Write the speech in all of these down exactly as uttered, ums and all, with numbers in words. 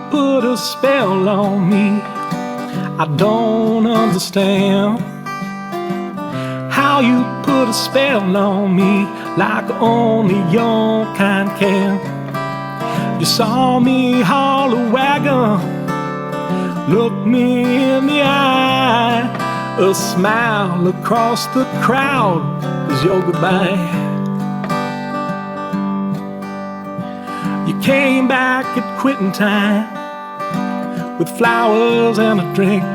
put a spell on me. I don't understand how you put a spell on me like only your kind can. You saw me haul a wagon, looked me in the eye. A smile across the crowd was your goodbye. You came back at quitting time with flowers and a drink.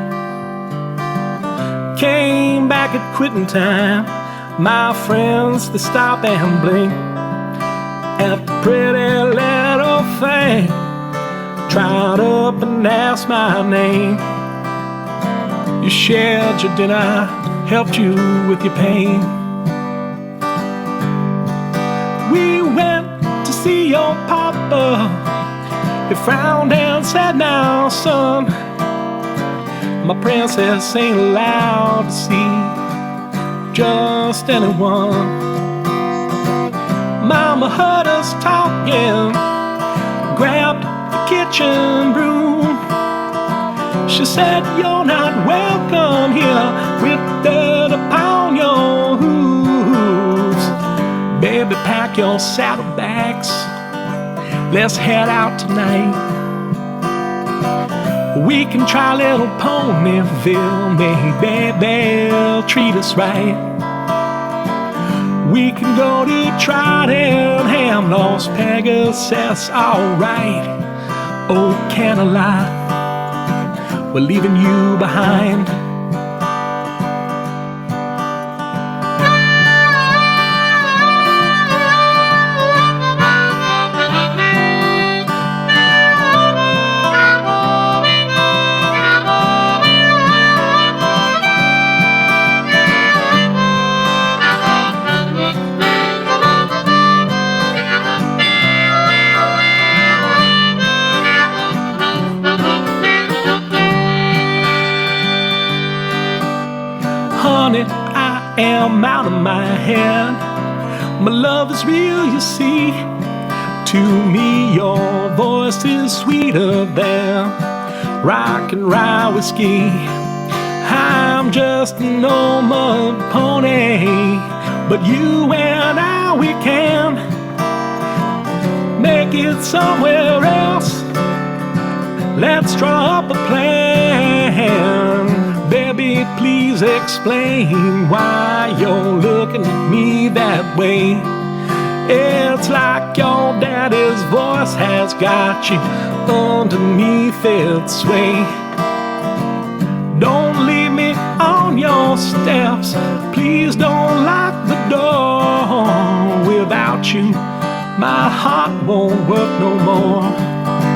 Came back at quitting time, my friends, they stop and blink at the pretty little thing. Trot up and ask my name. You shared your dinner, helped you with your pain. We went to see your papa. He frowned and said, "Now, son, my princess ain't allowed to see just anyone." Mama heard us talking, grabbed the kitchen broom. She said, "You're not welcome here with dirt upon your hooves. Baby, pack your saddlebags, let's head out tonight. We can try Little Ponyville, maybe they'll treat us right. We can go to Trottingham, Los Pegasus, alright. Oh, can I lie? We're leaving you behind." Honey, I am out of my head. My love is real, you see. To me, your voice is sweeter than rock and rye whiskey. I'm just an old mud pony, but you and I, we can make it somewhere else. Let's draw up a plan. Baby, please explain why you're looking at me that way. It's like your daddy's voice has got you underneath its sway. Don't leave me on your steps, please don't lock the door. Without you, my heart won't work no more.